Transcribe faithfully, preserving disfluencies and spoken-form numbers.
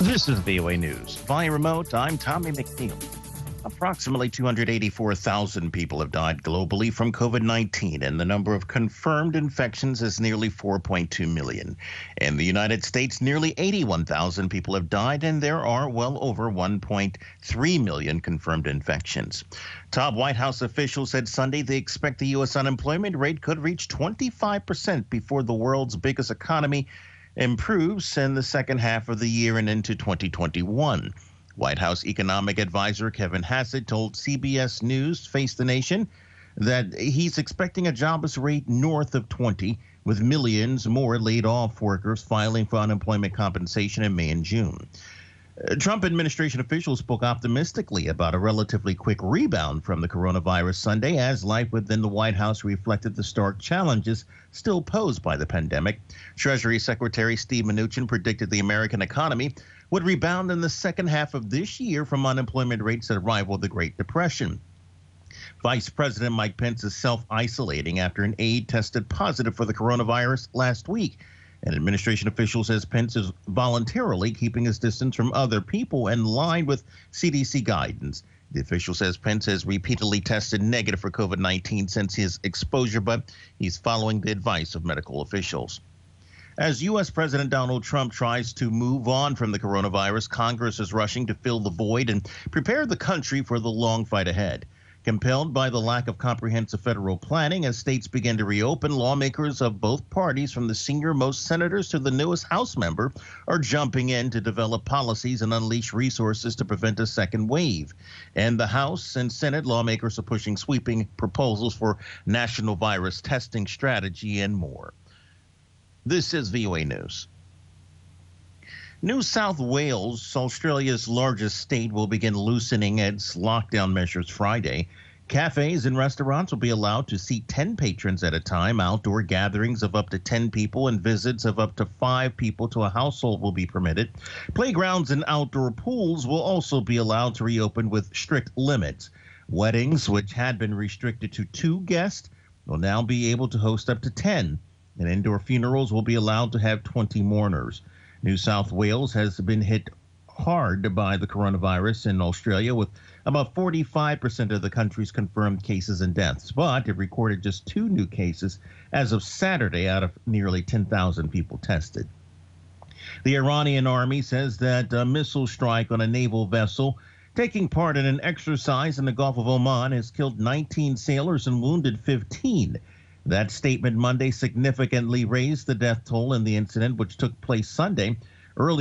This is V O A News. Via remote, I'm Tommy McNeil. Approximately two hundred eighty-four thousand people have died globally from COVID nineteen, and the number of confirmed infections is nearly four point two million. In the United States, nearly eighty-one thousand people have died, and there are well over one point three million confirmed infections. Top White House officials said Sunday they expect the U S unemployment rate could reach twenty-five percent before the world's biggest economy improves in the second half of the year and into twenty twenty-one. White House economic advisor Kevin Hassett told C B S News Face the Nation that he's expecting a jobless rate north of twenty, with millions more laid off workers filing for unemployment compensation in May and June. Uh, Trump administration officials spoke optimistically about a relatively quick rebound from the coronavirus Sunday, as life within the White House reflected the stark challenges still posed by the pandemic. Treasury Secretary Steve Mnuchin predicted the American economy would rebound in the second half of this year from unemployment rates that rivaled the Great Depression. Vice President Mike Pence is self-isolating after an aide tested positive for the coronavirus last week. An administration official says Pence is voluntarily keeping his distance from other people in line with C D C guidance. The official says Pence has repeatedly tested negative for COVID nineteen since his exposure, but he's following the advice of medical officials. As U S. President Donald Trump tries to move on from the coronavirus, Congress is rushing to fill the void and prepare the country for the long fight ahead. Compelled by the lack of comprehensive federal planning as states begin to reopen, lawmakers of both parties, from the senior-most senators to the newest House member, are jumping in to develop policies and unleash resources to prevent a second wave. In the House and Senate, lawmakers are pushing sweeping proposals for national virus testing strategy and more. This is V O A News. New South Wales, Australia's largest state, will begin loosening its lockdown measures Friday. Cafes and restaurants will be allowed to seat ten patrons at a time. Outdoor gatherings of up to ten people and visits of up to five people to a household will be permitted. Playgrounds and outdoor pools will also be allowed to reopen with strict limits. Weddings, which had been restricted to two guests, will now be able to host up to ten. And indoor funerals will be allowed to have twenty mourners. New South Wales has been hit hard by the coronavirus in Australia, with about forty-five percent of the country's confirmed cases and deaths, but it recorded just two new cases as of Saturday out of nearly ten thousand people tested. The Iranian army says that a missile strike on a naval vessel taking part in an exercise in the Gulf of Oman has killed nineteen sailors and wounded fifteen. That statement Monday significantly raised the death toll in the incident, which took place Sunday. Earlier